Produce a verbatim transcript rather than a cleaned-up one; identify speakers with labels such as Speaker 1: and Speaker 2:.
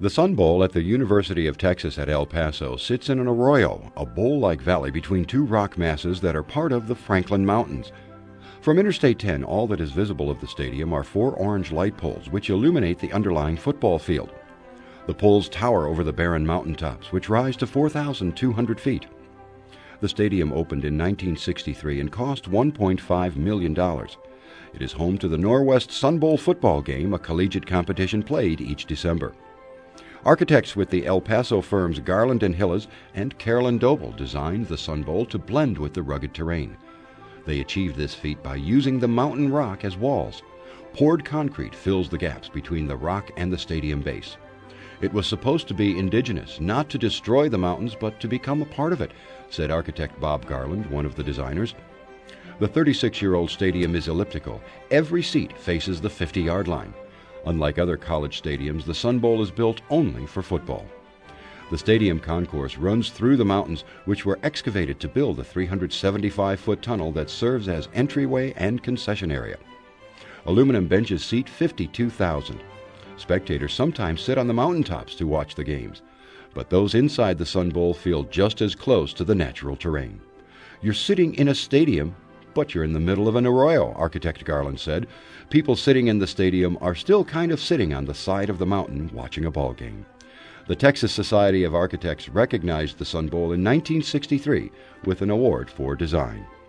Speaker 1: The Sun Bowl at the University of Texas at El Paso sits in an arroyo, a bowl-like valley between two rock masses that are part of the Franklin Mountains. From Interstate ten, all that is visible of the stadium are four orange light poles which illuminate the underlying football field. The poles tower over the barren mountaintops, which rise to four thousand two hundred feet. The stadium opened in nineteen sixty-three and cost one point five million dollars. It is home to the Norwest Sun Bowl football game, a collegiate competition played each December. Architects with the El Paso firms Garland and Hillas and Carolyn Doble designed the Sun Bowl to blend with the rugged terrain. They achieved this feat by using the mountain rock as walls. Poured concrete fills the gaps between the rock and the stadium base. It was supposed to be indigenous, not to destroy the mountains, but to become a part of it, said architect Bob Garland, one of the designers. The thirty-six-year-old stadium is elliptical. Every seat faces the fifty-yard line. Unlike other college stadiums, the Sun Bowl is built only for football. The stadium concourse runs through the mountains, which were excavated to build the three hundred seventy-five foot tunnel that serves as entryway and concession area. Aluminum benches seat fifty-two thousand. Spectators sometimes sit on the mountaintops to watch the games, but those inside the Sun Bowl feel just as close to the natural terrain. You're sitting in a stadium, but you're in the middle of an arroyo, architect Garland said. People sitting in the stadium are still kind of sitting on the side of the mountain watching a ball game. The Texas Society of Architects recognized the Sun Bowl in nineteen sixty-three with an award for design.